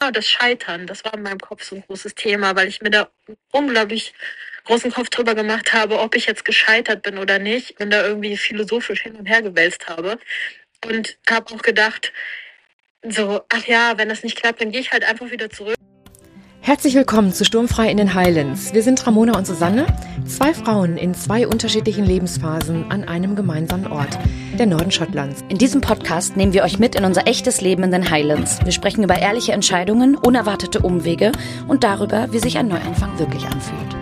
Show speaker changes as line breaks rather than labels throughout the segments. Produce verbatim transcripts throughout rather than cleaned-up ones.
Ah, das Scheitern, das war in meinem Kopf so ein großes Thema, weil ich mir da unglaublich großen Kopf drüber gemacht habe, ob ich jetzt gescheitert bin oder nicht und da irgendwie philosophisch hin und her gewälzt habe. Und habe auch gedacht, so, ach ja, wenn das nicht klappt, dann gehe ich halt einfach wieder zurück.
Herzlich willkommen zu Sturmfrei in den Highlands. Wir sind Ramona und Susanne, zwei Frauen in zwei unterschiedlichen Lebensphasen an einem gemeinsamen Ort, der Norden Schottlands.
In diesem Podcast nehmen wir euch mit in unser echtes Leben in den Highlands. Wir sprechen über ehrliche Entscheidungen, unerwartete Umwege und darüber, wie sich ein Neuanfang wirklich anfühlt.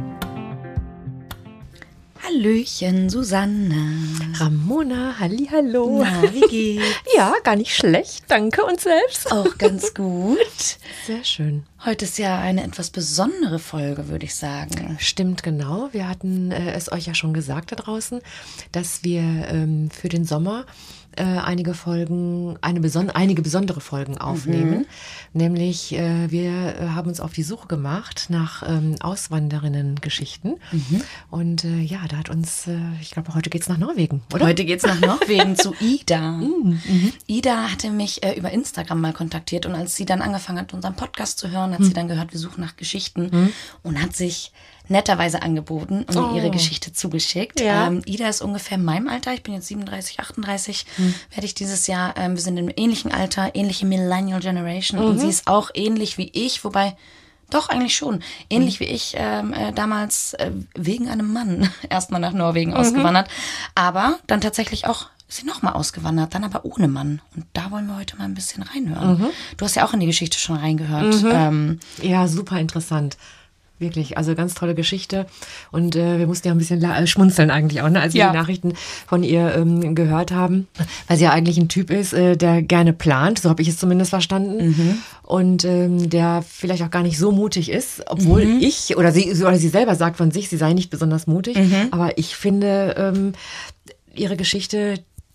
Hallöchen, Susanne.
Ramona, hallihallo.
Na, wie geht's?
Ja, gar nicht schlecht, danke. Und selbst?
Auch ganz gut.
Sehr schön.
Heute ist ja eine etwas besondere Folge, würde ich sagen.
Stimmt, genau. Wir hatten äh, es euch ja schon gesagt da draußen, dass wir ähm, für den Sommer äh, einige Folgen, eine beson- einige besondere Folgen aufnehmen. Mhm. Nämlich, äh, wir äh, haben uns auf die Suche gemacht nach ähm, Auswanderinnen-Geschichten. Mhm. Und äh, ja, da hat uns, äh, ich glaube, heute geht's nach Norwegen, oder?
Heute geht's nach Norwegen zu Ida. Mhm. Ida hatte mich äh, über Instagram mal kontaktiert und als sie dann angefangen hat, unseren Podcast zu hören, hat mhm. sie dann gehört, wir suchen nach Geschichten mhm. und hat sich netterweise angeboten und
oh.
ihre Geschichte zugeschickt.
Ja.
Ähm, Ida ist ungefähr in meinem Alter, ich bin jetzt siebenunddreißig, achtunddreißig, hm. werde ich dieses Jahr, ähm, wir sind im ähnlichen Alter, ähnliche Millennial Generation mhm. und sie ist auch ähnlich wie ich, wobei, doch eigentlich schon, ähnlich mhm. wie ich ähm, äh, damals äh, wegen einem Mann erstmal nach Norwegen mhm. ausgewandert, aber dann tatsächlich auch ist sie nochmal ausgewandert, dann aber ohne Mann. Und da wollen wir heute mal ein bisschen reinhören. Mhm. Du hast ja auch in die Geschichte schon reingehört.
Mhm.
Ähm,
ja, super interessant. Wirklich, also ganz tolle Geschichte und äh, wir mussten ja ein bisschen la- schmunzeln eigentlich auch, ne, als wir
ja.
die Nachrichten von ihr ähm, gehört haben, weil sie ja eigentlich ein Typ ist, äh, der gerne plant, so habe ich es zumindest verstanden mhm. und ähm, der vielleicht auch gar nicht so mutig ist, obwohl mhm. ich, oder sie oder sie selber sagt von sich, sie sei nicht besonders mutig, mhm. aber ich finde ähm, ihre Geschichte,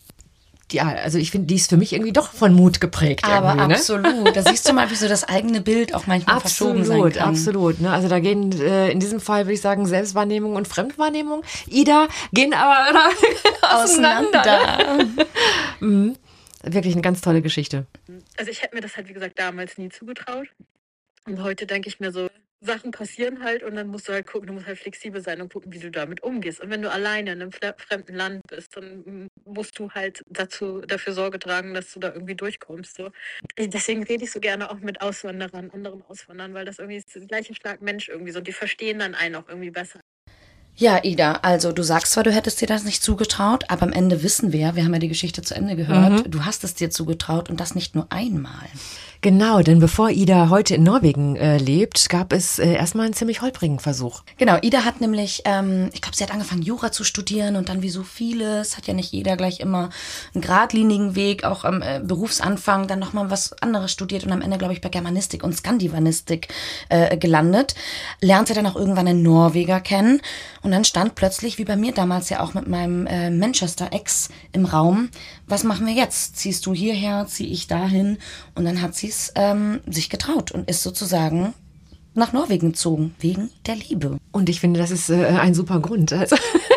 ja, also ich finde, die ist für mich irgendwie doch von Mut geprägt.
Aber
irgendwie, ne?
absolut. Da siehst du mal, wie so das eigene Bild auch manchmal
absolut,
verschoben sein kann.
Absolut, ne? Also da gehen äh, in diesem Fall, würde ich sagen, Selbstwahrnehmung und Fremdwahrnehmung, Ida, gehen aber auseinander. auseinander. Ne? mhm. Wirklich eine ganz tolle Geschichte.
Also ich hätte mir das halt, wie gesagt, damals nie zugetraut. Und heute denke ich mir so, Sachen passieren halt und dann musst du halt gucken, du musst halt flexibel sein und gucken, wie du damit umgehst. Und wenn du alleine in einem fremden Land bist, dann musst du halt dazu, dafür Sorge tragen, dass du da irgendwie durchkommst. So. Deswegen rede ich so gerne auch mit Auswanderern, anderen Auswanderern, weil das irgendwie ist der gleiche Schlag Mensch irgendwie so und die verstehen dann einen auch irgendwie besser.
Ja, Ida, also du sagst zwar, du hättest dir das nicht zugetraut, aber am Ende wissen wir, wir haben ja die Geschichte zu Ende gehört, mhm. du hast es dir zugetraut und das nicht nur einmal.
Genau, denn bevor Ida heute in Norwegen äh, lebt, gab es äh, erstmal einen ziemlich holprigen Versuch.
Genau, Ida hat nämlich, ähm, ich glaube, sie hat angefangen Jura zu studieren und dann wie so vieles, hat ja nicht jeder gleich immer einen geradlinigen Weg, auch am äh, Berufsanfang dann nochmal was anderes studiert und am Ende, glaube ich, bei Germanistik und Skandinavistik äh, gelandet. Lernt sie dann auch irgendwann einen Norweger kennen und dann stand plötzlich, wie bei mir damals ja auch mit meinem äh, Manchester-Ex im Raum, was machen wir jetzt? Ziehst du hierher, ziehe ich dahin? Und dann hat sie es ähm, sich getraut und ist sozusagen nach Norwegen gezogen, wegen der Liebe.
Und ich finde, das ist äh, ein super Grund. Also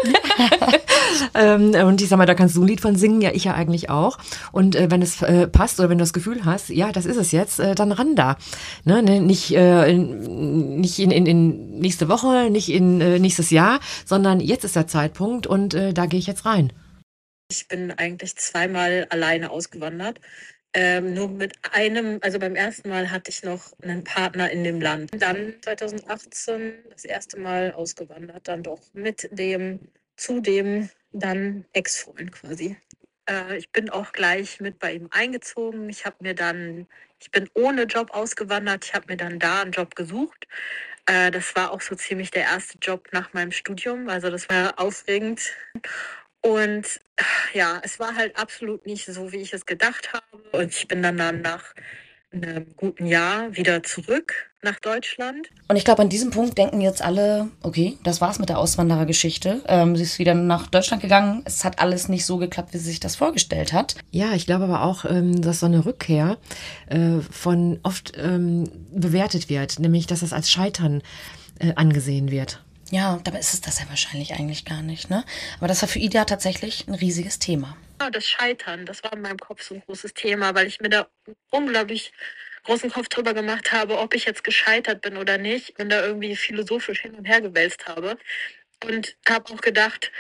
ähm, und ich sag mal, da kannst du ein Lied von singen, ja, ich ja eigentlich auch. Und äh, wenn es äh, passt oder wenn du das Gefühl hast, ja, das ist es jetzt, äh, dann ran da. Ne? Nicht, äh, nicht in, in, in nächste Woche, nicht in äh, nächstes Jahr, sondern jetzt ist der Zeitpunkt und äh, da gehe ich jetzt rein.
Ich bin eigentlich zweimal alleine ausgewandert. Ähm, nur mit einem, also beim ersten Mal hatte ich noch einen Partner in dem Land. Dann zwanzig achtzehn das erste Mal ausgewandert, dann doch mit dem, zu dem dann Ex-Freund quasi. Äh, ich bin auch gleich mit bei ihm eingezogen. Ich habe mir dann, ich bin ohne Job ausgewandert, ich habe mir dann da einen Job gesucht. Äh, das war auch so ziemlich der erste Job nach meinem Studium, also das war aufregend. Und ja, es war halt absolut nicht so, wie ich es gedacht habe. Und ich bin dann, dann nach einem guten Jahr wieder zurück nach Deutschland.
Und ich glaube, an diesem Punkt denken jetzt alle, okay, das war's mit der Auswanderergeschichte. Ähm, sie ist wieder nach Deutschland gegangen. Es hat alles nicht so geklappt, wie sie sich das vorgestellt hat.
Ja, ich glaube aber auch, ähm, dass so eine Rückkehr äh, von oft ähm, bewertet wird, nämlich dass das als Scheitern äh, angesehen wird.
Ja, dabei ist es das ja wahrscheinlich eigentlich gar nicht, ne? Aber das war für Ida tatsächlich ein riesiges Thema.
Ja, das Scheitern, das war in meinem Kopf so ein großes Thema, weil ich mir da unglaublich großen Kopf drüber gemacht habe, ob ich jetzt gescheitert bin oder nicht und da irgendwie philosophisch hin und her gewälzt habe. Und habe auch gedacht,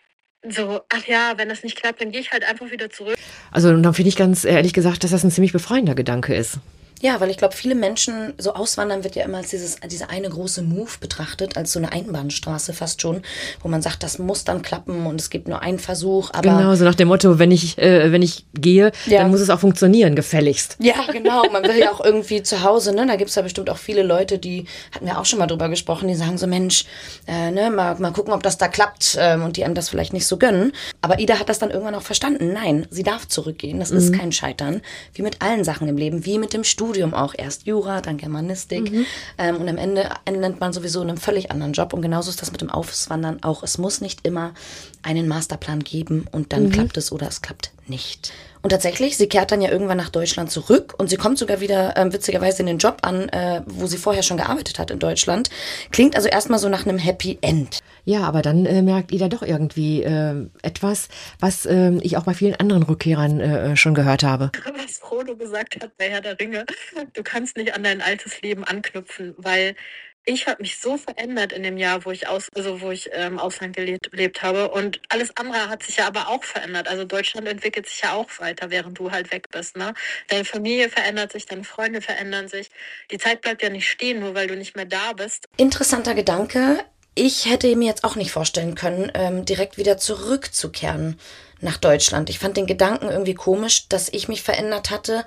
so, ach ja, wenn das nicht klappt, dann gehe ich halt einfach wieder zurück.
Also und dann finde ich ganz ehrlich gesagt, dass das ein ziemlich befreiender Gedanke ist.
Ja, weil ich glaube, viele Menschen, so Auswandern wird ja immer als dieses, dieser eine große Move betrachtet, als so eine Einbahnstraße fast schon, wo man sagt, das muss dann klappen und es gibt nur einen Versuch. Aber
genau, so nach dem Motto, wenn ich, äh, wenn ich gehe,
ja.
dann muss es auch funktionieren, gefälligst.
Ja, genau. Man will ja auch irgendwie zu Hause, ne? Da gibt's ja bestimmt auch viele Leute, die, hatten wir auch schon mal drüber gesprochen, die sagen so, Mensch, äh, ne, mal, mal gucken, ob das da klappt ähm, und die einem das vielleicht nicht so gönnen. Aber Ida hat das dann irgendwann auch verstanden. Nein, sie darf zurückgehen. Das mhm. ist kein Scheitern. Wie mit allen Sachen im Leben, wie mit dem Studium auch. Erst Jura, dann Germanistik. Mhm. Ähm, und am Ende nennt man sowieso einen völlig anderen Job. Und genauso ist das mit dem Auswandern auch. Es muss nicht immer einen Masterplan geben und dann mhm. klappt es oder es klappt nicht. Und tatsächlich, sie kehrt dann ja irgendwann nach Deutschland zurück und sie kommt sogar wieder ähm, witzigerweise in den Job an, äh, wo sie vorher schon gearbeitet hat in Deutschland. Klingt also erstmal so nach einem Happy End.
Ja, aber dann äh, merkt Ida doch irgendwie äh, etwas, was äh, ich auch bei vielen anderen Rückkehrern äh, schon gehört habe.
Was Frodo gesagt hat bei Herr der Ringe, du kannst nicht an dein altes Leben anknüpfen, weil ich habe mich so verändert in dem Jahr, wo ich aus, also wo ich im ähm, Ausland gelebt, gelebt habe. Und alles andere hat sich ja aber auch verändert. Also Deutschland entwickelt sich ja auch weiter, während du halt weg bist. Ne? Deine Familie verändert sich, deine Freunde verändern sich. Die Zeit bleibt ja nicht stehen, nur weil du nicht mehr da bist.
Interessanter Gedanke. Ich hätte mir jetzt auch nicht vorstellen können, ähm, direkt wieder zurückzukehren nach Deutschland. Ich fand den Gedanken irgendwie komisch, dass ich mich verändert hatte.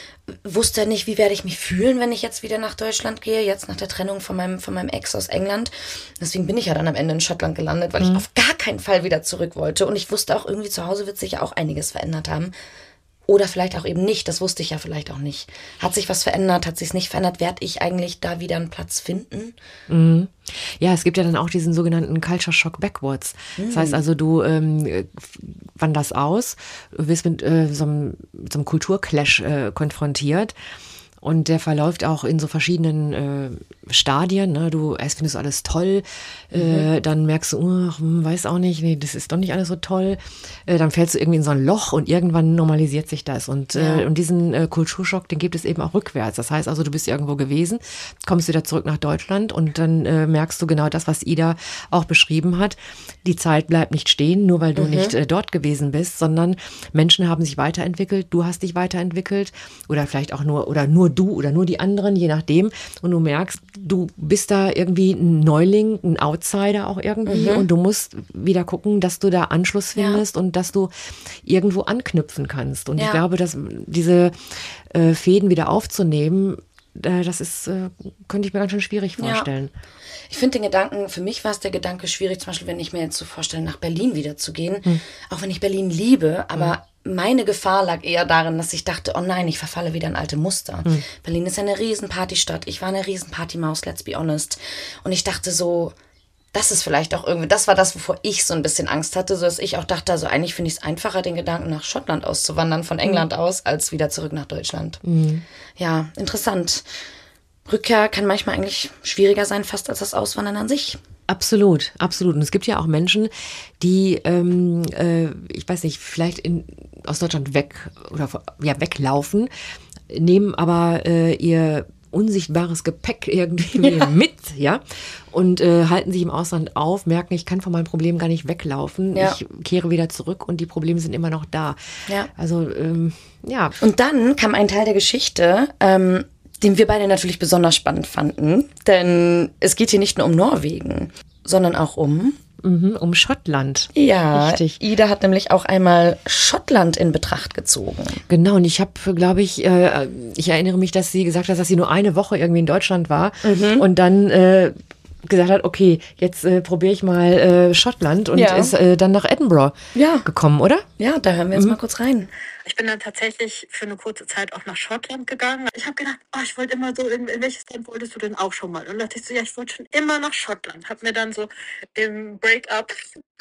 Wusste nicht, wie werde ich mich fühlen, wenn ich jetzt wieder nach Deutschland gehe, jetzt nach der Trennung von meinem, von meinem Ex aus England. Deswegen bin ich ja dann am Ende in Schottland gelandet, weil mhm. ich auf gar keinen Fall wieder zurück wollte. Und ich wusste auch, irgendwie zu Hause wird sich ja auch einiges verändert haben. Oder vielleicht auch eben nicht, das wusste ich ja vielleicht auch nicht. Hat sich was verändert, hat sich es nicht verändert? Werde ich eigentlich da wieder einen Platz finden?
Mhm. Ja, es gibt ja dann auch diesen sogenannten Culture Shock Backwards. Mhm. Das heißt also, du ähm, wanderst aus, wirst mit äh, so, einem, so einem Kulturclash äh, konfrontiert. Und der verläuft auch in so verschiedenen äh, Stadien. Ne? Du erst findest du alles toll, äh, mhm. dann merkst du, oh, hm, weiß auch nicht, nee, das ist doch nicht alles so toll. Äh, dann fällst du irgendwie in so ein Loch und irgendwann normalisiert sich das. Und, ja. äh, und diesen äh, Kulturschock, den gibt es eben auch rückwärts. Das heißt also, du bist irgendwo gewesen, kommst wieder zurück nach Deutschland und dann äh, merkst du genau das, was Ida auch beschrieben hat. Die Zeit bleibt nicht stehen, nur weil du mhm. nicht äh, dort gewesen bist, sondern Menschen haben sich weiterentwickelt, du hast dich weiterentwickelt oder vielleicht auch nur oder nur du oder nur die anderen, je nachdem. Und du merkst, du bist da irgendwie ein Neuling, ein Outsider auch irgendwie. Mhm. Und du musst wieder gucken, dass du da Anschluss findest ja. und dass du irgendwo anknüpfen kannst. Und ja. ich glaube, dass diese äh, Fäden wieder aufzunehmen, äh, das ist, äh, könnte ich mir ganz schön schwierig vorstellen.
Ja. Ich finde den Gedanken, für mich war es der Gedanke schwierig, zum Beispiel, wenn ich mir jetzt so vorstelle, nach Berlin wieder zu gehen. Hm. Auch wenn ich Berlin liebe, aber hm. meine Gefahr lag eher darin, dass ich dachte, oh nein, ich verfalle wieder in alte Muster. Mhm. Berlin ist ja eine Riesenpartystadt. Ich war eine Riesenpartymaus, let's be honest. Und ich dachte so, das ist vielleicht auch irgendwie, das war das, wovor ich so ein bisschen Angst hatte, so dass ich auch dachte, also eigentlich finde ich es einfacher, den Gedanken nach Schottland auszuwandern, von England mhm. aus, als wieder zurück nach Deutschland. Mhm. Ja, interessant. Rückkehr kann manchmal eigentlich schwieriger sein, fast als das Auswandern an sich.
Absolut, absolut. Und es gibt ja auch Menschen, die, ähm, äh, ich weiß nicht, vielleicht in, aus Deutschland weg oder ja weglaufen, nehmen aber äh, ihr unsichtbares Gepäck irgendwie ja. mit, ja, und äh, halten sich im Ausland auf, merken, ich kann von meinem Problem gar nicht weglaufen, ja. ich kehre wieder zurück und die Probleme sind immer noch da. Ja. Also, ähm, ja.
Und dann kam ein Teil der Geschichte, ähm, den wir beide natürlich besonders spannend fanden, denn es geht hier nicht nur um Norwegen, sondern auch um...
Mhm, um Schottland.
Ja, richtig. Ida hat nämlich auch einmal Schottland in Betracht gezogen.
Genau, und ich habe, glaube ich, äh, ich erinnere mich, dass sie gesagt hat, dass sie nur eine Woche irgendwie in Deutschland war mhm. und dann äh, gesagt hat, okay, jetzt äh, probiere ich mal äh, Schottland und ja. ist äh, dann nach Edinburgh ja. gekommen, oder?
Ja, da hören wir jetzt mhm. mal kurz rein.
Ich bin dann tatsächlich für eine kurze Zeit auch nach Schottland gegangen. Ich habe gedacht, oh, ich wollte immer so, in, in welches Land wolltest du denn auch schon mal? Und dann dachte ich so, ja, ich wollte schon immer nach Schottland. Hab mir dann so im Break-up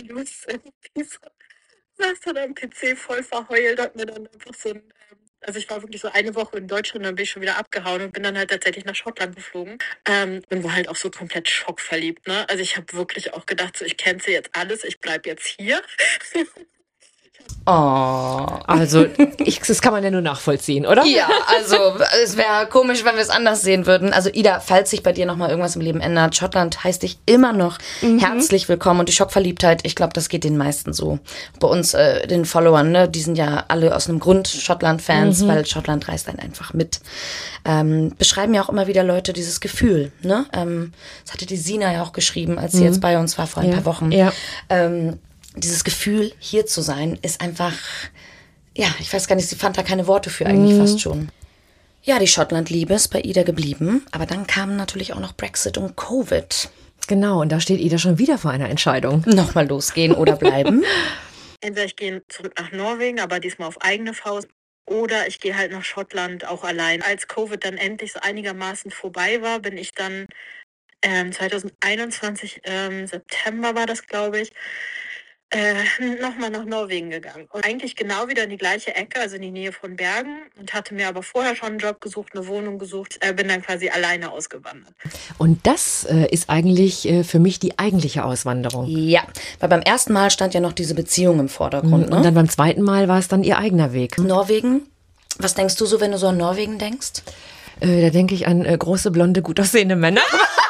saß dann am P C voll verheult, hab mir dann einfach so ein, also ich war wirklich so eine Woche in Deutschland, dann bin ich schon wieder abgehauen und bin dann halt tatsächlich nach Schottland geflogen ähm, und war halt auch so komplett schockverliebt, ne? Also ich habe wirklich auch gedacht, so ich cancel jetzt alles, ich bleib jetzt hier.
Oh.
Also, ich, das kann man ja nur nachvollziehen, oder?
Ja, also es wäre komisch, wenn wir es anders sehen würden. Also Ida, falls sich bei dir nochmal irgendwas im Leben ändert, Schottland heißt dich immer noch mhm. herzlich willkommen. Und die Schockverliebtheit, ich glaube, das geht den meisten so. Bei uns, äh, den Followern, ne, die sind ja alle aus einem Grund Schottland-Fans, mhm. weil Schottland reißt einen einfach mit. Ähm, beschreiben ja auch immer wieder Leute dieses Gefühl. Ne? Ähm, das hatte die Sina ja auch geschrieben, als sie mhm. jetzt bei uns war vor ein
ja.
paar Wochen.
Ja.
Ähm, dieses Gefühl, hier zu sein, ist einfach, ja, ich weiß gar nicht, sie fand da keine Worte für eigentlich mhm. fast schon. Ja, die Schottland-Liebe ist bei Ida geblieben, aber dann kamen natürlich auch noch Brexit und Covid.
Genau, und da steht Ida schon wieder vor einer Entscheidung.
Nochmal losgehen oder bleiben.
Entweder ich gehe zurück nach Norwegen, aber diesmal auf eigene Faust. Oder ich gehe halt nach Schottland auch allein. Als Covid dann endlich so einigermaßen vorbei war, bin ich dann ähm, zwanzig einundzwanzig, ähm, September war das, glaube ich, Äh, nochmal nach Norwegen gegangen. Und eigentlich genau wieder in die gleiche Ecke, also in die Nähe von Bergen. Und hatte mir aber vorher schon einen Job gesucht, eine Wohnung gesucht. Äh, bin dann quasi alleine ausgewandert.
Und das äh, ist eigentlich äh, für mich die eigentliche Auswanderung.
Ja, weil beim ersten Mal stand ja noch diese Beziehung im Vordergrund.
Und
ne?
dann beim zweiten Mal war es dann ihr eigener Weg.
Norwegen? Was denkst du so, wenn du so an Norwegen denkst?
Äh, da denke ich an äh, große, blonde, gut aussehende Männer.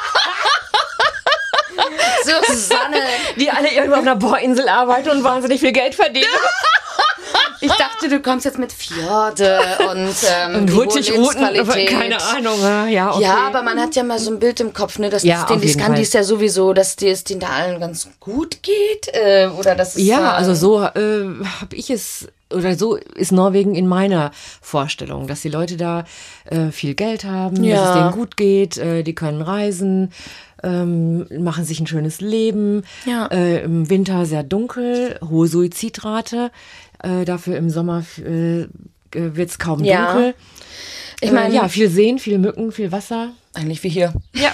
Susanne,
die alle irgendwo auf einer Bohrinsel arbeiten und wahnsinnig viel Geld verdienen.
Ich dachte, du kommst jetzt mit Fjorde und ähm,
und Huttig-Ruten, keine Ahnung. Ja, okay.
Ja, aber man hat ja mal so ein Bild im Kopf, ne, dass
ja,
es den die Skandis ja sowieso, dass es denen da allen ganz gut geht. Äh, oder dass es
ja,
äh,
also so äh, habe ich es, oder so ist Norwegen in meiner Vorstellung, dass die Leute da äh, viel Geld haben,
ja.
dass es denen gut geht, äh, die können reisen, ähm, machen sich ein schönes Leben.
Ja.
Äh, im Winter sehr dunkel, hohe Suizidrate. Äh, dafür im Sommer äh, wird es kaum
ja.
dunkel.
Ich meine,
äh, ja, viel Seen, viel Mücken, viel Wasser.
Eigentlich wie hier.
Ja.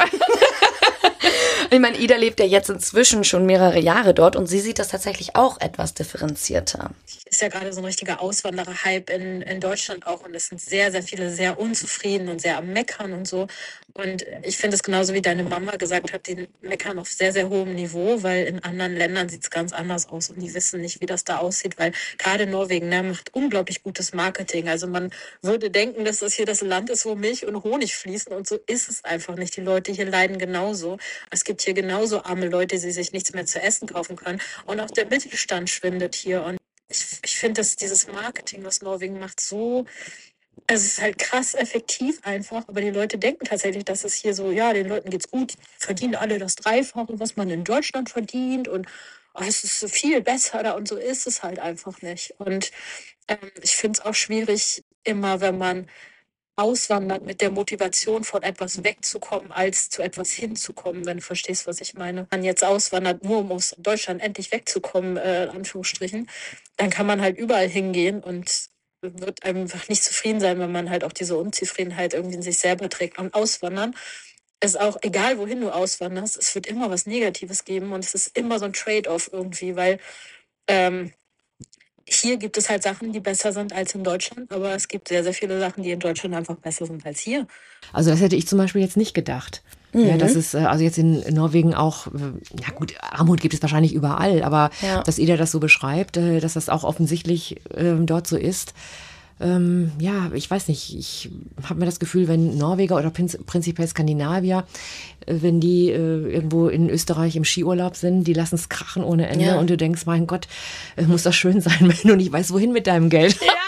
Ich meine, Ida lebt ja jetzt inzwischen schon mehrere Jahre dort und sie sieht das tatsächlich auch etwas differenzierter.
Ist ja gerade so ein richtiger Auswanderer-Hype in, in Deutschland auch und es sind sehr, sehr viele sehr unzufrieden und sehr am Meckern und so. Und ich finde es genauso, wie deine Mama gesagt hat, die meckern auf sehr, sehr hohem Niveau, weil in anderen Ländern sieht es ganz anders aus und die wissen nicht, wie das da aussieht, weil gerade Norwegen, ne, macht unglaublich gutes Marketing. Also man würde denken, dass das hier das Land ist, wo Milch und Honig fließen und so ist es einfach nicht. Die Leute hier leiden genauso. Es gibt hier genauso arme Leute, die sich nichts mehr zu essen kaufen können und auch der Mittelstand schwindet hier und ich, ich finde, dass dieses Marketing, was Norwegen macht, so, also es ist halt krass effektiv einfach, aber die Leute denken tatsächlich, dass es hier so, ja, den Leuten geht's gut, die verdienen alle das Dreifache, was man in Deutschland verdient und oh, es ist so viel besser da und so ist es halt einfach nicht. Und ähm, ich finde es auch schwierig, immer wenn man auswandert mit der Motivation von etwas wegzukommen, als zu etwas hinzukommen, wenn du verstehst, was ich meine. Wenn man jetzt auswandert, nur um aus Deutschland endlich wegzukommen, äh, in Anführungsstrichen, dann kann man halt überall hingehen und wird einfach nicht zufrieden sein, wenn man halt auch diese Unzufriedenheit irgendwie in sich selber trägt. Und Auswandern ist auch, egal wohin du auswanderst, es wird immer was Negatives geben und es ist immer so ein Trade-off irgendwie, weil ähm, hier gibt es halt Sachen, die besser sind als in Deutschland, aber es gibt sehr, sehr viele Sachen, die in Deutschland einfach besser sind als hier.
Also das hätte ich zum Beispiel jetzt nicht gedacht. Mhm. Ja, dass es also jetzt in Norwegen auch, ja gut, Armut gibt es wahrscheinlich überall, aber ja. dass Ida das so beschreibt, dass das auch offensichtlich äh, dort so ist. Ähm, ja, ich weiß nicht, ich habe mir das Gefühl, wenn Norweger oder prinzipiell Skandinavier, äh, wenn die äh, irgendwo in Österreich im Skiurlaub sind, die lassen es krachen ohne Ende ja. und du denkst, mein Gott, äh, muss das schön sein, wenn du nicht weißt, wohin mit deinem Geld. Ja.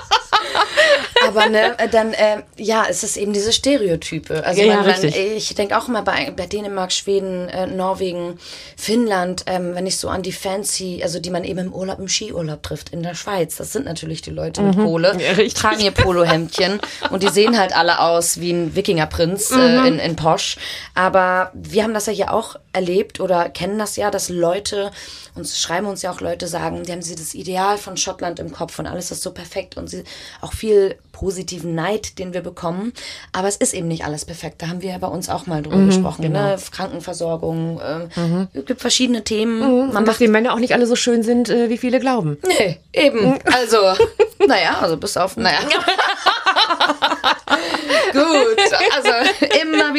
Aber ne, dann, äh, ja, es ist eben diese Stereotype. Also
ja,
man,
ja,
man, ich denke auch immer bei, bei Dänemark, Schweden, äh, Norwegen, Finnland, ähm, wenn ich so an die Fancy, also die man eben im Urlaub, im Skiurlaub trifft, in der Schweiz, das sind natürlich die Leute mit Kohle,
ja,
tragen ihr Polohemdchen und die sehen halt alle aus wie ein Wikingerprinz äh, mhm. in, in Posch. Aber wir haben das ja hier auch erlebt oder kennen das ja, dass Leute, uns schreiben uns ja auch Leute, sagen, die haben sie das Ideal von Schottland im Kopf und alles ist so perfekt und sie auch viel positiven Neid, den wir bekommen. Aber es ist eben nicht alles perfekt. Da haben wir ja bei uns auch mal drüber mhm, gesprochen. Genau. Ne? Krankenversorgung, äh, mhm. es gibt verschiedene Themen.
Mhm. Man und dass die Männer auch nicht alle so schön sind, äh, wie viele glauben.
Nee, eben. Also, naja, also bis auf, naja. Gut, also immer wieder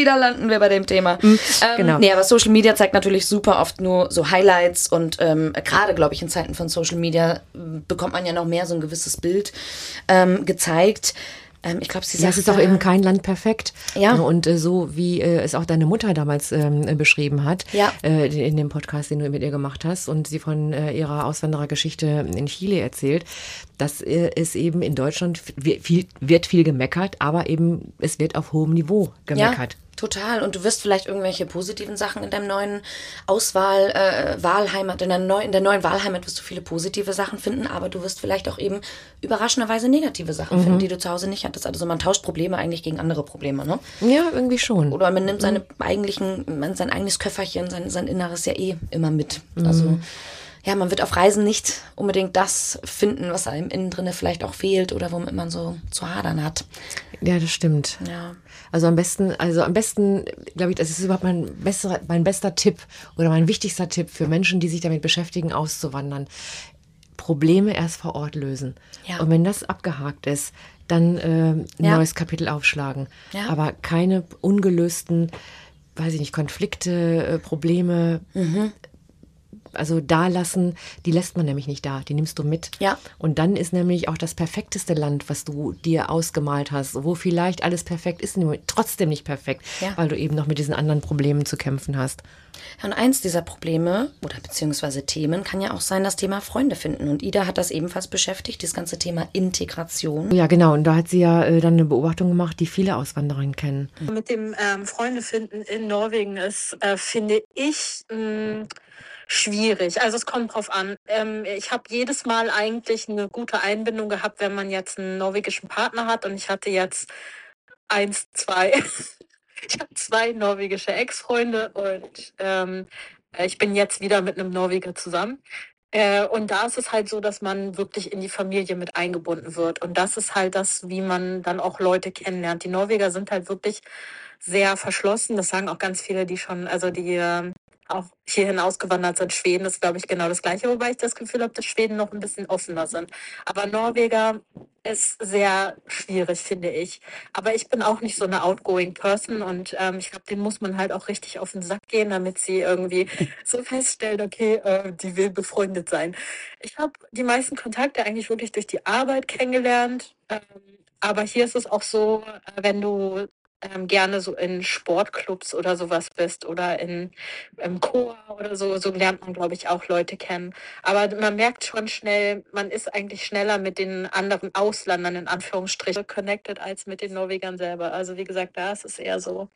wieder landen wir bei dem Thema.
Mhm,
ähm,
genau.
Nee, aber Social Media zeigt natürlich super oft nur so Highlights und ähm, gerade, glaube ich, in Zeiten von Social Media bekommt man ja noch mehr so ein gewisses Bild ähm, gezeigt. Ähm, ich glaube, sie sagt,
ja, es ist auch eben kein Land perfekt.
Ja.
Und äh, so wie äh, es auch deine Mutter damals ähm, beschrieben hat,
ja.
äh, in dem Podcast, den du mit ihr gemacht hast und sie von äh, ihrer Auswanderergeschichte in Chile erzählt, dass äh, es eben in Deutschland viel, wird viel gemeckert, aber eben es wird auf hohem Niveau gemeckert.
Ja. Total. Und du wirst vielleicht irgendwelche positiven Sachen in deinem neuen Auswahl, äh, Wahlheimat, in der, neu, in der neuen Wahlheimat wirst du viele positive Sachen finden, aber du wirst vielleicht auch eben überraschenderweise negative Sachen mhm. finden, die du zu Hause nicht hattest. Also man tauscht Probleme eigentlich gegen andere Probleme, ne?
Ja, irgendwie schon.
Oder man nimmt seine eigentlichen, sein eigenes Köfferchen, sein, sein Inneres ja eh immer mit. Mhm. Also ja, man wird auf Reisen nicht unbedingt das finden, was einem innen drinne vielleicht auch fehlt oder womit man so zu hadern hat.
Ja, das stimmt.
Ja.
Also am besten, also am besten, glaube ich, das ist überhaupt mein bester, mein bester Tipp oder mein wichtigster Tipp für Menschen, die sich damit beschäftigen, auszuwandern. Probleme erst vor Ort lösen.
Ja.
Und wenn das abgehakt ist, dann äh, ein
ja.
neues Kapitel aufschlagen.
Ja.
Aber keine ungelösten, weiß ich nicht, Konflikte, äh, Probleme, mhm. also da lassen, die lässt man nämlich nicht da, die nimmst du mit.
Ja.
Und dann ist nämlich auch das perfekteste Land, was du dir ausgemalt hast, wo vielleicht alles perfekt ist, trotzdem nicht perfekt,
ja.
weil du eben noch mit diesen anderen Problemen zu kämpfen hast.
Und eins dieser Probleme oder beziehungsweise Themen kann ja auch sein, das Thema Freunde finden. Und Ida hat das ebenfalls beschäftigt, das ganze Thema Integration.
Ja, genau. Und da hat sie ja äh, dann eine Beobachtung gemacht, die viele Auswandererinnen kennen.
Mit dem ähm, Freunde finden in Norwegen ist, äh, finde ich, mh, schwierig. Also es kommt drauf an. Ähm, ich habe jedes Mal eigentlich eine gute Einbindung gehabt, wenn man jetzt einen norwegischen Partner hat. Und ich hatte jetzt eins, zwei... Ich habe zwei norwegische Ex-Freunde und ähm, ich bin jetzt wieder mit einem Norweger zusammen. Äh, und da ist es halt so, dass man wirklich in die Familie mit eingebunden wird. Und das ist halt das, wie man dann auch Leute kennenlernt. Die Norweger sind halt wirklich sehr verschlossen. Das sagen auch ganz viele, die schon, also die äh, auch hierhin ausgewandert sind. Schweden ist, glaube ich, genau das Gleiche, wobei ich das Gefühl habe, dass Schweden noch ein bisschen offener sind. Aber Norweger ist sehr schwierig, finde ich. Aber ich bin auch nicht so eine outgoing Person und ähm, ich glaube, denen muss man halt auch richtig auf den Sack gehen, damit sie irgendwie so feststellen, okay, äh, die will befreundet sein. Ich habe die meisten Kontakte eigentlich wirklich durch die Arbeit kennengelernt. Ähm, aber hier ist es auch so, wenn du ähm, gerne so in Sportclubs oder sowas bist oder in im Chor oder so, so lernt man, glaube ich, auch Leute kennen. Aber man merkt schon schnell, man ist eigentlich schneller mit den anderen Ausländern in Anführungsstrichen connected als mit den Norwegern selber. Also wie gesagt, da ist es eher so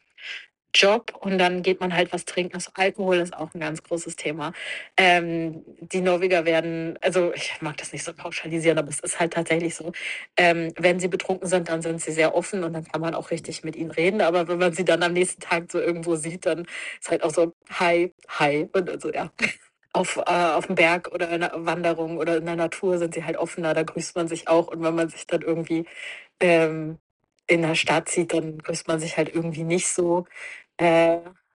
Job und dann geht man halt was trinken. Also Alkohol ist auch ein ganz großes Thema. Ähm, die Norweger werden, also ich mag das nicht so pauschalisieren, aber es ist halt tatsächlich so, ähm, wenn sie betrunken sind, dann sind sie sehr offen und dann kann man auch richtig mit ihnen reden. Aber wenn man sie dann am nächsten Tag so irgendwo sieht, dann ist halt auch so, hi, hi und also ja. Auf, äh, auf dem Berg oder in einer Wanderung oder in der Natur sind sie halt offener, da grüßt man sich auch. Und wenn man sich dann irgendwie ähm, in der Stadt sieht, dann grüßt man sich halt irgendwie nicht so. Äh,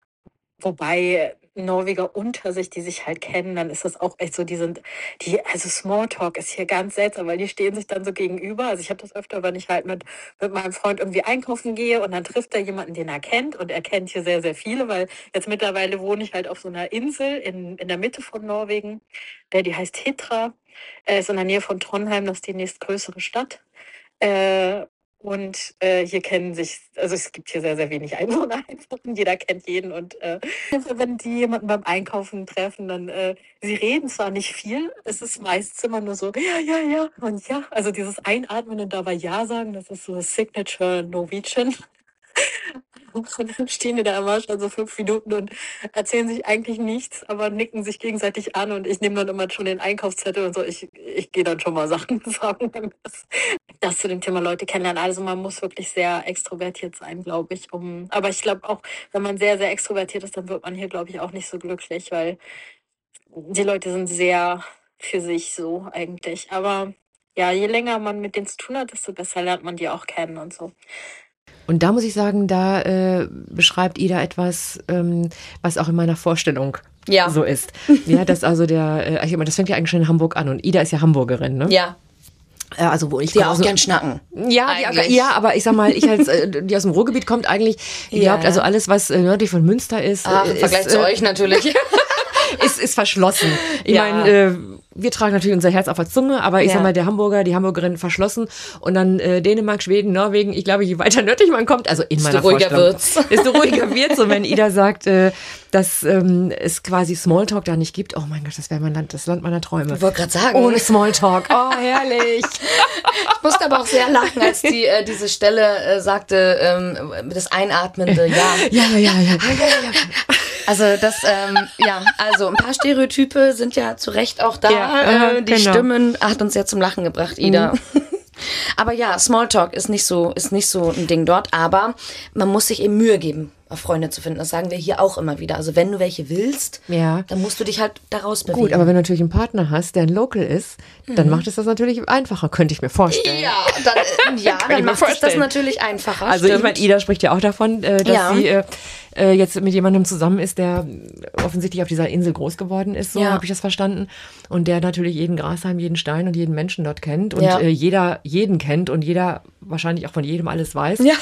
wobei Norweger unter sich, die sich halt kennen, dann ist das auch echt so, die sind, die, also Smalltalk ist hier ganz seltsam, weil die stehen sich dann so gegenüber. Also ich habe das öfter, wenn ich halt mit, mit meinem Freund irgendwie einkaufen gehe und dann trifft er jemanden, den er kennt und er kennt hier sehr, sehr viele, weil jetzt mittlerweile wohne ich halt auf so einer Insel in, in der Mitte von Norwegen, äh, die heißt Hitra, äh, ist in der Nähe von Trondheim, das ist die nächstgrößere Stadt. Äh, Und äh, hier kennen sich, also es gibt hier sehr, sehr wenig Einwohner einfach und jeder kennt jeden. Und äh, wenn die jemanden beim Einkaufen treffen, dann, äh, sie reden zwar nicht viel, es ist meistens immer nur so, ja, ja, ja und ja. Also dieses Einatmen und dabei Ja sagen, das ist so Signature Norwegian. Und dann stehen die da immer schon so fünf Minuten und erzählen sich eigentlich nichts, aber nicken sich gegenseitig an und ich nehme dann immer schon den Einkaufszettel und so. Ich, ich gehe dann schon mal Sachen sagen. Das, das zu dem Thema Leute kennenlernen. Also man muss wirklich sehr extrovertiert sein, glaube ich. Um, aber ich glaube auch, wenn man sehr, sehr extrovertiert ist, dann wird man hier, glaube ich, auch nicht so glücklich, weil die Leute sind sehr für sich so eigentlich. Aber ja, je länger man mit denen zu tun hat, desto besser lernt man die auch kennen und so.
Und da muss ich sagen, da äh, beschreibt Ida etwas, ähm, was auch in meiner Vorstellung ja. so ist. Ja, dass also der, äh, ich meine, das fängt ja eigentlich schon in Hamburg an und Ida ist ja Hamburgerin, ne?
Ja.
äh, also wo ich
Die
komme,
auch
also-
gern schnacken.
Ja,
Eigentlich.
die, ja, aber ich sag mal, ich als äh, die aus dem Ruhrgebiet kommt eigentlich, die
Ja.
glaubt, also alles, was äh, nördlich von Münster ist,
Ach,
äh,
im Vergleich
ist,
zu
äh,
euch natürlich.
ist, ist verschlossen. Ich
Ja.
meine, äh, wir tragen natürlich unser Herz auf der Zunge, aber ich
Ja.
sag mal, der Hamburger, die Hamburgerin verschlossen und dann äh, Dänemark, Schweden, Norwegen, ich glaube, je weiter nördlich man kommt, also in meiner
Desto ruhiger
Vorstellung,
wird's.
desto ruhiger wird's. Und wenn Ida sagt, äh, dass ähm, es quasi Smalltalk da nicht gibt, oh mein Gott, das wäre mein Land, das Land meiner Träume.
Ich wollte gerade sagen.
Ohne Smalltalk, oh herrlich.
Ich musste aber auch sehr lachen, als die äh, diese Stelle äh, sagte, ähm, das einatmende Ja.
Ja, ja, ja, ja.
Also das, ähm, ja, also ein paar Stereotype sind ja zu Recht auch da.
Ja,
äh,
äh,
die
genau.
Stimmen hat uns ja zum Lachen gebracht, Ida. Aber ja, Smalltalk ist nicht so, ist nicht so ein Ding dort, aber man muss sich eben Mühe geben, auf Freunde zu finden. Das sagen wir hier auch immer wieder. Also wenn du welche willst,
Ja.
dann musst du dich halt daraus bewegen.
Gut, aber wenn du natürlich einen Partner hast, der ein Local ist, dann macht es das natürlich einfacher, könnte ich mir vorstellen.
ja, dann, äh, ja,
ich
dann
mir
macht es das
vorstellen.
natürlich einfacher.
Also ich
stimmt.
meine, Ida spricht ja auch davon, äh, dass
Ja.
sie äh, äh, jetzt mit jemandem zusammen ist, der offensichtlich auf dieser Insel groß geworden ist, so
Ja.
habe ich das verstanden. Und der natürlich jeden Grashalm, jeden Stein und jeden Menschen dort kennt und
Ja.
äh, jeder jeden kennt und jeder wahrscheinlich auch von jedem alles weiß.
Ja.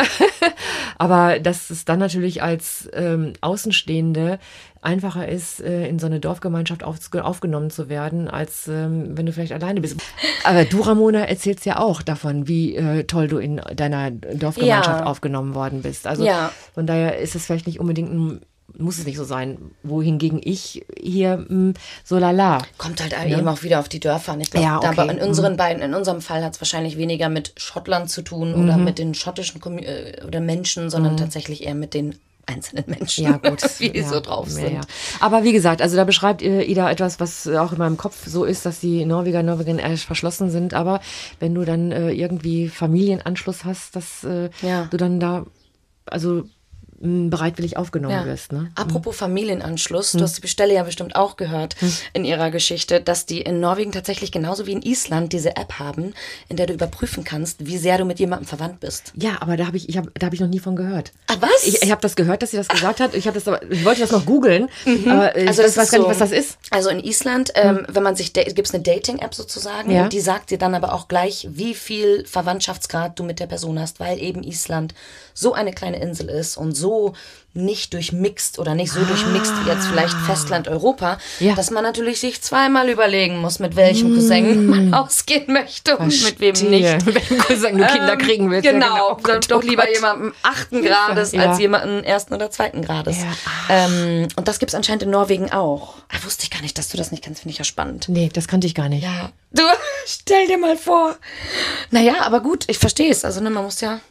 Aber dass es dann natürlich als ähm, Außenstehende einfacher ist, äh, in so eine Dorfgemeinschaft auf, aufgenommen zu werden, als ähm, wenn du vielleicht alleine bist. Aber du, Ramona, erzählst ja auch davon, wie äh, toll du in deiner Dorfgemeinschaft
Ja.
aufgenommen worden bist. Also
Ja.
von daher ist es vielleicht nicht unbedingt ein, muss es nicht so sein, wohingegen ich hier mh, so lala.
Kommt halt eben auch wieder auf die Dörfer an. Ich glaube,
Ja, okay.
aber in unseren beiden, in unserem Fall hat es wahrscheinlich weniger mit Schottland zu tun oder
Mhm.
mit den schottischen Commu- äh, oder Menschen, sondern tatsächlich eher mit den einzelnen Menschen,
Ja, gut.
wie die
ja,
so drauf
ja,
sind.
ja. Aber wie gesagt, also da beschreibt äh, Ida etwas, was auch in meinem Kopf so ist, dass die Norweger, Norwegerinnen eher verschlossen sind. Aber wenn du dann äh, irgendwie Familienanschluss hast, dass äh,
Ja.
du dann da, also mh, bereitwillig aufgenommen wirst. Ne?
Apropos Familienanschluss, du hast die Stelle ja bestimmt auch gehört in ihrer Geschichte, dass die in Norwegen tatsächlich genauso wie in Island diese App haben, in der du überprüfen kannst, wie sehr du mit jemandem verwandt bist.
Ja, aber da habe ich, ich hab, da habe ich noch nie von gehört.
Ah, was?
Ich, ich habe das gehört, dass sie das gesagt hat. Ich habe das, aber, ich wollte das noch googeln, aber äh,
Also
ich
das
weiß
ist
gar nicht,
so-
was das ist.
Also in Island, ähm, wenn man sich, gibt es eine Dating-App sozusagen,
Ja.
und die sagt dir dann aber auch gleich, wie viel Verwandtschaftsgrad du mit der Person hast, weil eben Island so eine kleine Insel ist und so nicht durchmixt oder nicht so durchmixt wie jetzt vielleicht Festland Europa,
Ja.
dass man natürlich sich zweimal überlegen muss, mit welchem Cousin man ausgehen möchte und mit wem
Verstehe.
nicht.
Mit welchem Cousin du Kinder
Ähm,
kriegen willst.
Genau,
Ja, oh
dann
Gott,
doch
oh
lieber
Gott.
jemanden achten Grades
Ja.
als jemanden ersten oder zweiten Grades.
Ja.
Ähm, und das gibt's anscheinend in Norwegen auch. Ah, wusste ich gar nicht, dass du das nicht kennst, finde ich ja spannend.
Nee, das kannte ich gar nicht.
Ja. Du, stell dir mal vor. Naja, aber gut, ich verstehe es. Also, ne, man muss ja.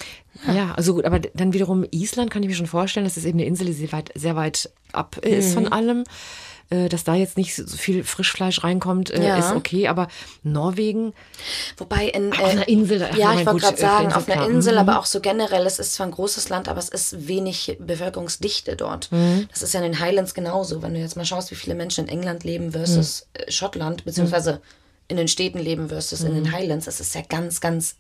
Ja, also gut, aber dann wiederum Island kann ich mir schon vorstellen, dass es eben eine Insel, die sehr weit, sehr weit ab ist
Mhm.
von allem. Äh, Dass da jetzt nicht so viel Frischfleisch reinkommt, äh,
Ja.
ist okay. Aber Norwegen,
Wobei in.
Auf einer Insel, ach,
Ja,
mein
ich wollte
gut,
gerade
auf
sagen,
der
auf einer
Insel,
Insel,
klar.
aber auch so generell. Es ist zwar ein großes Land, aber es ist wenig Bevölkerungsdichte dort.
Mhm.
Das ist ja in den Highlands genauso. Wenn du jetzt mal schaust, wie viele Menschen in England leben versus äh, Schottland, beziehungsweise in den Städten leben versus in
Mhm.
den Highlands, es ist ja ganz, ganz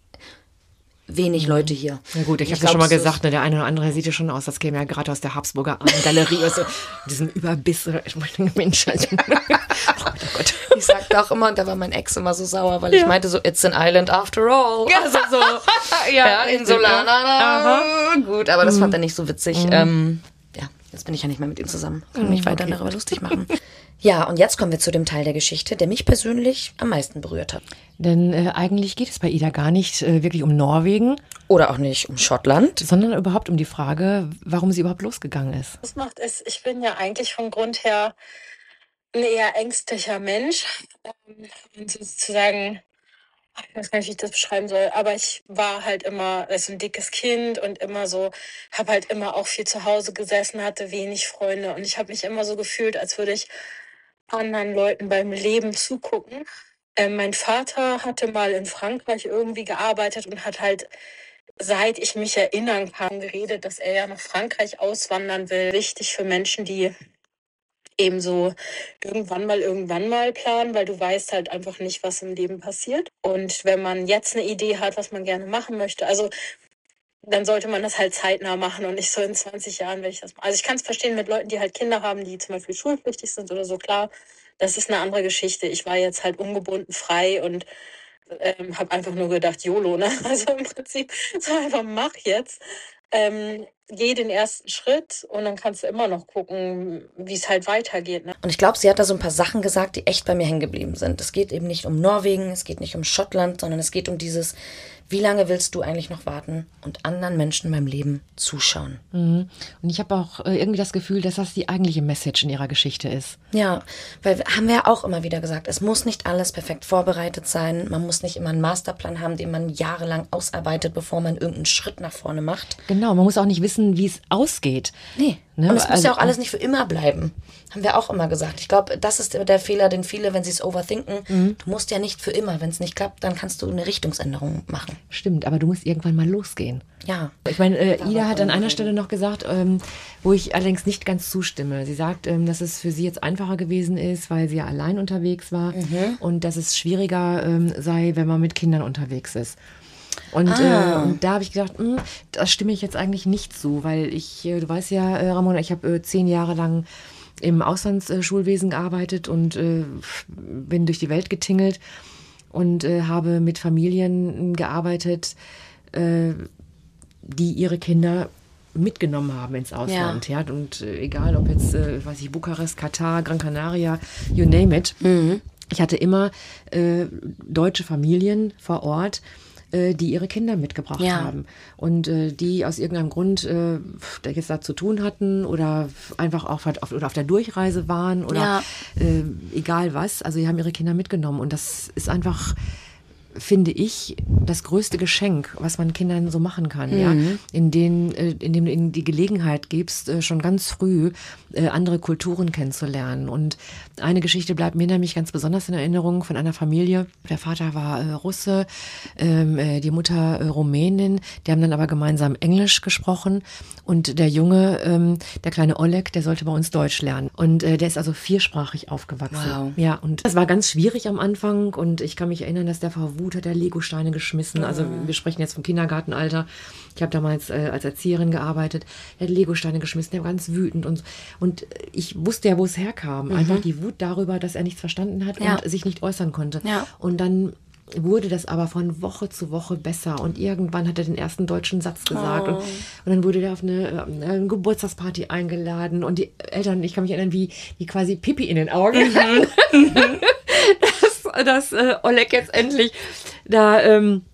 wenig Leute hier.
na gut, ich
Und
habe ja schon mal
glaub, es ist-
gesagt, ne, der eine oder andere sieht ja schon aus, das käme ja gerade aus der Habsburger Galerie, also diesem Überbiss. oder- Ich meine, Mensch, also, oh Gott, oh Gott.
Ich sagte auch immer, und da war mein Ex immer so sauer, weil ich meinte so, it's an island after all. Also so, ja, Insulana. Gut, aber das fand er nicht so witzig. Ähm, ja, jetzt bin ich ja nicht mehr mit ihm zusammen. Kann mich weiter darüber lustig machen. Ja, und jetzt kommen wir zu dem Teil der Geschichte, der mich persönlich am meisten berührt hat.
Denn äh, eigentlich geht es bei Ida gar nicht äh, wirklich um Norwegen,
Oder auch nicht um Schottland.
sondern überhaupt um die Frage, warum sie überhaupt losgegangen ist.
Das macht es, ich bin ja eigentlich vom Grund her ein eher ängstlicher Mensch. Ähm, Und sozusagen, ich weiß gar nicht, wie ich das beschreiben soll, aber ich war halt immer so ein dickes Kind und immer so, habe halt immer auch viel zu Hause gesessen, hatte wenig Freunde und ich habe mich immer so gefühlt, als würde ich anderen Leuten beim Leben zugucken. Ähm, mein Vater hatte mal in Frankreich irgendwie gearbeitet und hat halt, seit ich mich erinnern kann, geredet, dass er ja nach Frankreich auswandern will. Wichtig für Menschen, die eben so irgendwann mal, irgendwann mal planen, weil du weißt halt einfach nicht, was im Leben passiert. Und wenn man jetzt eine Idee hat, was man gerne machen möchte, also dann sollte man das halt zeitnah machen und nicht so in zwanzig Jahren, wenn ich das mache. Also ich kann es verstehen mit Leuten, die halt Kinder haben, die zum Beispiel schulpflichtig sind oder so, klar, das ist eine andere Geschichte. Ich war jetzt halt ungebunden frei und ähm, habe einfach nur gedacht, YOLO, ne? Also im Prinzip so einfach mach jetzt. Ähm, geh den ersten Schritt und dann kannst du immer noch gucken, wie es halt weitergeht. Ne?
Und ich glaube, sie hat da so ein paar Sachen gesagt, die echt bei mir hängen geblieben sind. Es geht eben nicht um Norwegen, es geht nicht um Schottland, sondern es geht um dieses, wie lange willst du eigentlich noch warten und anderen Menschen beim Leben zuschauen?
Mhm. Und ich habe auch äh, irgendwie das Gefühl, dass das die eigentliche Message in ihrer Geschichte ist.
Ja, weil wir, haben wir ja auch immer wieder gesagt, es muss nicht alles perfekt vorbereitet sein. Man muss nicht immer einen Masterplan haben, den man jahrelang ausarbeitet, bevor man irgendeinen Schritt nach vorne macht.
Genau, man muss auch nicht wissen, wie es ausgeht.
Nee,
ne?
Und es muss
also,
ja auch alles nicht für immer bleiben. Haben wir auch immer gesagt. Ich glaube, das ist der Fehler, den viele, wenn sie es overthinken, mhm. du musst ja nicht für immer. Wenn es nicht klappt, dann kannst du eine Richtungsänderung machen.
Stimmt, aber du musst irgendwann mal losgehen.
Ja.
Ich meine, äh, Ida hat an einer Stelle noch gesagt, ähm, wo ich allerdings nicht ganz zustimme. Sie sagt, ähm, dass es für sie jetzt einfacher gewesen ist, weil sie ja allein unterwegs war mhm. und dass es schwieriger ähm, sei, wenn man mit Kindern unterwegs ist. Und,
ah.
äh, und da habe ich gedacht, mh, da stimme ich jetzt eigentlich nicht zu, weil ich, äh, du weißt ja, äh, Ramona, ich habe äh, zehn Jahre lang im Auslandsschulwesen gearbeitet und äh, bin durch die Welt getingelt und äh, habe mit Familien gearbeitet, äh, die ihre Kinder mitgenommen haben ins Ausland. Ja. Ja? Und äh, egal, ob jetzt, äh, weiß ich, Bukarest, Katar, Gran Canaria, you name it. Mhm. Ich hatte immer äh, deutsche Familien vor Ort, die ihre Kinder mitgebracht ja. haben und äh, die aus irgendeinem Grund äh, der jetzt da zu tun hatten oder einfach auch auf, oder auf der Durchreise waren oder ja. äh, egal was, also sie haben ihre Kinder mitgenommen und das ist einfach, finde ich, das größte Geschenk, was man Kindern so machen kann, mhm. ja, in denen, äh, in dem du ihnen die Gelegenheit gibst, äh, schon ganz früh äh, andere Kulturen kennenzulernen. Und eine Geschichte bleibt mir nämlich ganz besonders in Erinnerung von einer Familie. Der Vater war äh, Russe, ähm, äh, die Mutter äh, Rumänin, die haben dann aber gemeinsam Englisch gesprochen und der Junge, ähm, der kleine Oleg, der sollte bei uns Deutsch lernen und äh, der ist also viersprachig aufgewachsen.
Wow.
Ja, und das war ganz schwierig am Anfang und ich kann mich erinnern, dass der Frau Wut hat er Legosteine geschmissen. Also wir sprechen jetzt vom Kindergartenalter. Ich habe damals äh, als Erzieherin gearbeitet. Er hat Legosteine geschmissen, der war ganz wütend. Und, und ich wusste ja, wo es herkam. Mhm. Einfach die Wut darüber, dass er nichts verstanden hat ja. und sich nicht äußern konnte. Ja. Und dann wurde das aber von Woche zu Woche besser. Und irgendwann hat er den ersten deutschen Satz gesagt. Oh. Und, und dann wurde der auf eine, eine Geburtstagsparty eingeladen. Und die Eltern, ich kann mich erinnern, wie die quasi Pipi in den Augen hatten. dass, dass äh, Oleg jetzt endlich da ähm,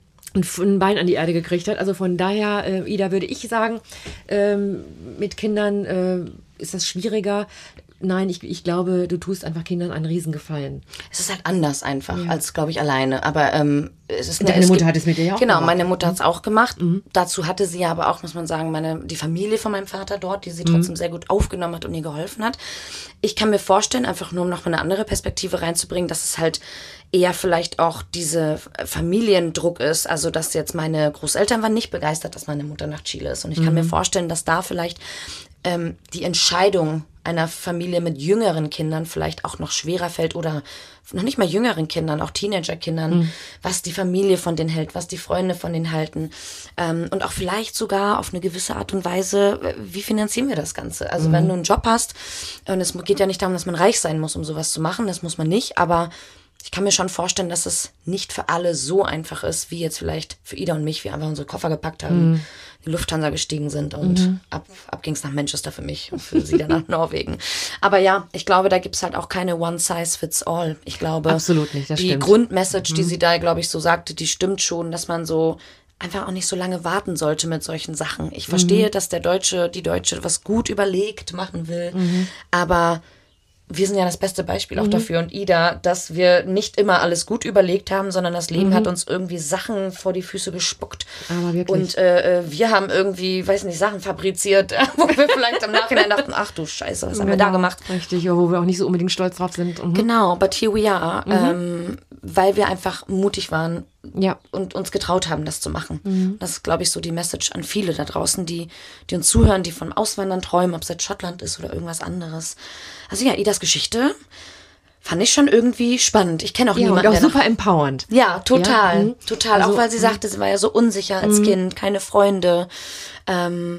ein Bein an die Erde gekriegt hat. Also von daher, äh, Ida, würde ich sagen, ähm, mit Kindern äh, ist das schwieriger. Nein, ich, ich glaube, du tust einfach Kindern einen Riesengefallen.
Es ist halt anders einfach, ja. als, glaube ich, alleine. Aber ähm, es ist...
Deine
es
Mutter
gibt,
hat es mit dir ja auch
Genau,
gemacht.
meine Mutter hat es auch gemacht. Mhm. Dazu hatte sie ja aber auch, muss man sagen, meine die Familie von meinem Vater dort, die sie mhm. trotzdem sehr gut aufgenommen hat und ihr geholfen hat. Ich kann mir vorstellen, einfach nur um noch mal eine andere Perspektive reinzubringen, dass es halt eher vielleicht auch diese Familiendruck ist. Also, dass jetzt meine Großeltern waren nicht begeistert, dass meine Mutter nach Chile ist. Und ich kann mhm. mir vorstellen, dass da vielleicht ähm, die Entscheidung einer Familie mit jüngeren Kindern vielleicht auch noch schwerer fällt oder noch nicht mal jüngeren Kindern, auch Teenagerkindern, mhm. was die Familie von denen hält, was die Freunde von denen halten ähm, und auch vielleicht sogar auf eine gewisse Art und Weise, wie finanzieren wir das Ganze? Also mhm. wenn du einen Job hast, und es geht ja nicht darum, dass man reich sein muss, um sowas zu machen, das muss man nicht, aber ich kann mir schon vorstellen, dass es nicht für alle so einfach ist, wie jetzt vielleicht für Ida und mich, wir einfach unsere Koffer gepackt haben, mhm. die Lufthansa gestiegen sind und mhm. ab, ab ging es nach Manchester für mich und für sie dann nach Norwegen. Aber ja, ich glaube, da gibt es halt auch keine One-Size-Fits-All. Ich glaube,
absolut nicht, das
die
stimmt.
Grundmessage, die
mhm.
sie da, glaube ich, so sagte, die stimmt schon, dass man so einfach auch nicht so lange warten sollte mit solchen Sachen. Ich verstehe, mhm. dass der Deutsche, die Deutsche was gut überlegt machen will, mhm. aber wir sind ja das beste Beispiel auch mhm. dafür und Ida, dass wir nicht immer alles gut überlegt haben, sondern das Leben mhm. hat uns irgendwie Sachen vor die Füße gespuckt.
Aber wirklich.
Und äh, wir haben irgendwie, weiß nicht, Sachen fabriziert, wo wir vielleicht im Nachhinein dachten, ach du Scheiße, was genau. haben wir da gemacht?
Richtig, wo wir auch nicht so unbedingt stolz drauf sind. Mhm.
Genau, but here we are, mhm. ähm, weil wir einfach mutig waren
ja.
und uns getraut haben, das zu machen. Mhm. Das ist, glaube ich, so die Message an viele da draußen, die, die uns zuhören, die vom Auswandern träumen, ob es jetzt Schottland ist oder irgendwas anderes. Also ja, Idas Geschichte fand ich schon irgendwie spannend. Ich kenne auch
ja,
niemanden,
und auch
der
super
noch...
empowernd.
Ja, total.
Ja,
total.
also,
auch weil sie sagte, sie war ja so unsicher als
mh.
Kind, keine Freunde. Ähm,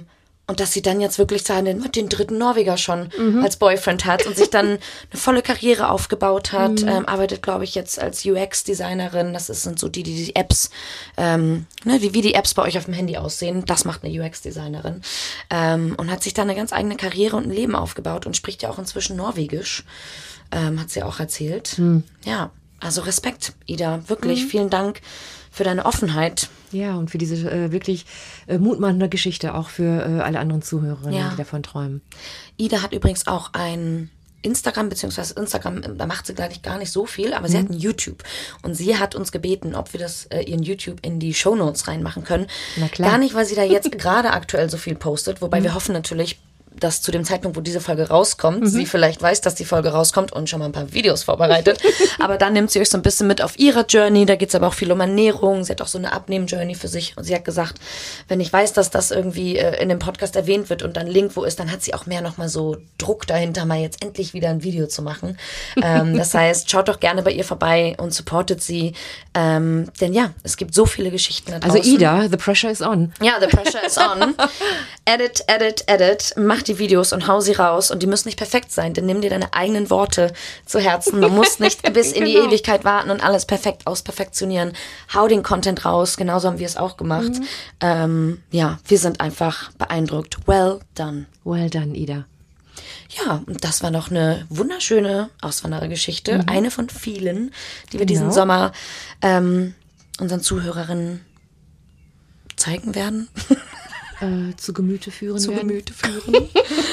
Und dass sie dann jetzt wirklich den, den dritten Norweger schon mhm. als Boyfriend hat und sich dann eine volle Karriere aufgebaut hat. Mhm. Ähm, arbeitet, glaube ich, jetzt als U X-Designerin. Das ist, sind so die, die die Apps, ähm, ne, wie, wie die Apps bei euch auf dem Handy aussehen. Das macht eine U X-Designerin. Ähm, und hat sich dann eine ganz eigene Karriere und ein Leben aufgebaut und spricht ja auch inzwischen Norwegisch. Ähm, hat sie auch erzählt. Mhm. Ja, also Respekt, Ida. Wirklich, mhm. vielen Dank für deine Offenheit.
Ja, und für diese äh, wirklich äh, mutmachende Geschichte, auch für äh, alle anderen Zuhörerinnen, ja. die davon träumen.
Ida hat übrigens auch ein Instagram, beziehungsweise Instagram, da macht sie gleich gar nicht so viel, aber mhm. sie hat ein YouTube. Und sie hat uns gebeten, ob wir das äh, ihren YouTube in die Shownotes reinmachen können.
Na klar.
Gar nicht, weil sie da jetzt gerade aktuell so viel postet, wobei mhm. wir hoffen natürlich, dass zu dem Zeitpunkt, wo diese Folge rauskommt, mhm. sie vielleicht weiß, dass die Folge rauskommt und schon mal ein paar Videos vorbereitet. Aber dann nimmt sie euch so ein bisschen mit auf ihrer Journey. Da geht es aber auch viel um Ernährung. Sie hat auch so eine Abnehmen-Journey für sich. Und sie hat gesagt, wenn ich weiß, dass das irgendwie äh, in dem Podcast erwähnt wird und dann Link wo ist, dann hat sie auch mehr nochmal so Druck dahinter, mal jetzt endlich wieder ein Video zu machen. Ähm, das heißt, schaut doch gerne bei ihr vorbei und supportet sie. Ähm, denn ja, es gibt so viele Geschichten da draußen.
Also Ida, the pressure is on.
Ja, the pressure is on. Edit, edit, edit. Mach die Videos und hau sie raus und die müssen nicht perfekt sein, denn nimm dir deine eigenen Worte zu Herzen. Man muss nicht bis in die genau. Ewigkeit warten und alles perfekt ausperfektionieren. Hau den Content raus, genauso haben wir es auch gemacht. Mhm. Ähm, ja, wir sind einfach beeindruckt. Well done.
Well done, Ida.
Ja, und das war noch eine wunderschöne Auswanderergeschichte. Mhm. Eine von vielen, die wir
genau.
diesen Sommer ähm, unseren Zuhörerinnen zeigen werden.
Äh, zu Gemüte führen
zu
werden.
Gemüte führen.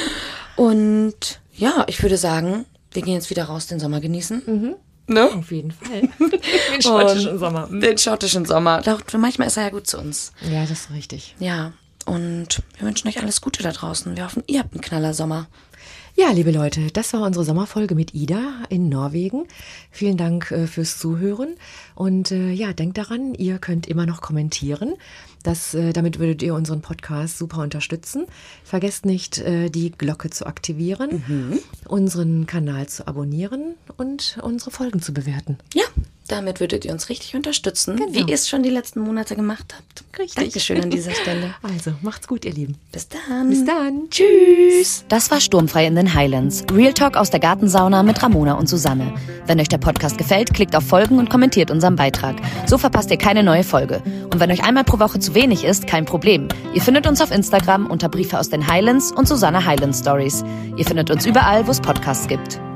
Und ja, ich würde sagen, wir gehen jetzt wieder raus, den Sommer genießen.
Mhm.
Ne?
Auf jeden Fall. Den schottischen Sommer.
Den schottischen Sommer. Manchmal ist er ja gut zu uns.
Ja, das ist richtig.
Ja, und wir wünschen euch alles Gute da draußen. Wir hoffen, ihr habt einen knaller Sommer.
Ja, liebe Leute, das war unsere Sommerfolge mit Ida in Norwegen. Vielen Dank äh, fürs Zuhören. Und äh, ja, denkt daran, ihr könnt immer noch kommentieren. Das, äh, damit würdet ihr unseren Podcast super unterstützen. Vergesst nicht, äh, die Glocke zu aktivieren, mhm. unseren Kanal zu abonnieren und unsere Folgen zu bewerten.
Ja, damit würdet ihr uns richtig unterstützen,
genau.
wie ihr es schon die letzten Monate gemacht habt.
Richtig.
Dankeschön an dieser Stelle.
Also, macht's gut, ihr Lieben.
Bis dann.
Bis dann.
Tschüss.
Das war Sturmfrei in den Highlands. Real Talk aus der Gartensauna mit Ramona und Susanne. Wenn euch der Podcast gefällt, klickt auf Folgen und kommentiert unseren Beitrag. So verpasst ihr keine neue Folge. Und wenn euch einmal pro Woche zu wenig ist, kein Problem. Ihr findet uns auf Instagram unter Briefe aus den Highlands und Susanne Highland Stories. Ihr findet uns überall, wo es Podcasts gibt.